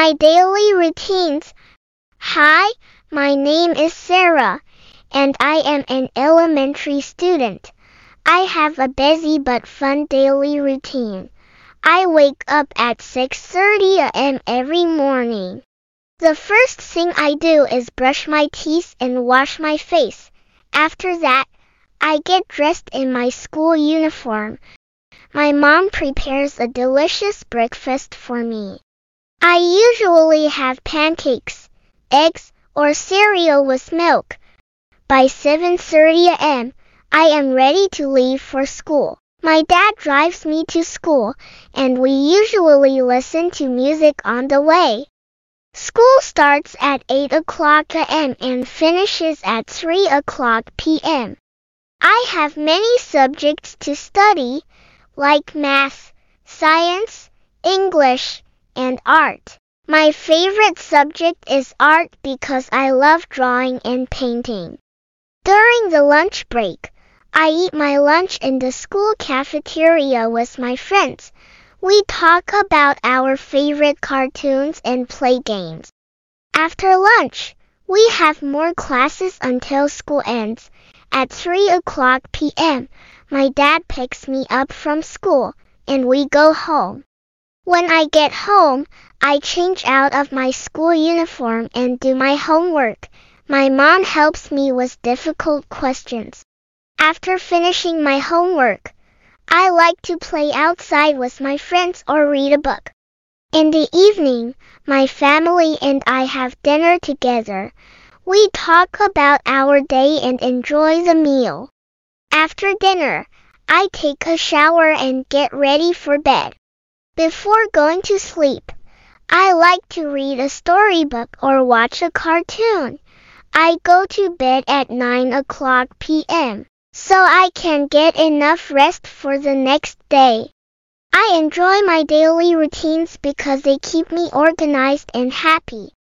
My daily routines. Hi, my name is Sarah, and I am an elementary student. I have a busy but fun daily routine. I wake up at 6:30 a.m. every morning. The first thing I do is brush my teeth and wash my face. After that, I get dressed in my school uniform. My mom prepares a delicious breakfast for me. I usually have pancakes, eggs, or cereal with milk. By 7:30 a.m., I am ready to leave for school. My dad drives me to school, and we usually listen to music on the way. School starts at 8 o'clock a.m. and finishes at 3 o'clock p.m. I have many subjects to study, like math, science, English, and art. My favorite subject is art because I love drawing and painting. During the lunch break, I eat my lunch in the school cafeteria with my friends. We talk about our favorite cartoons and play games. After lunch, we have more classes until school ends. At 3 o'clock p.m., my dad picks me up from school, and we go home. When I get home, I change out of my school uniform and do my homework. My mom helps me with difficult questions. After finishing my homework, I like to play outside with my friends or read a book. In the evening, my family and I have dinner together. We talk about our day and enjoy the meal. After dinner, I take a shower and get ready for bed. Before going to sleep, I like to read a storybook or watch a cartoon. I go to bed at 9 o'clock p.m. so I can get enough rest for the next day. I enjoy my daily routines because they keep me organized and happy.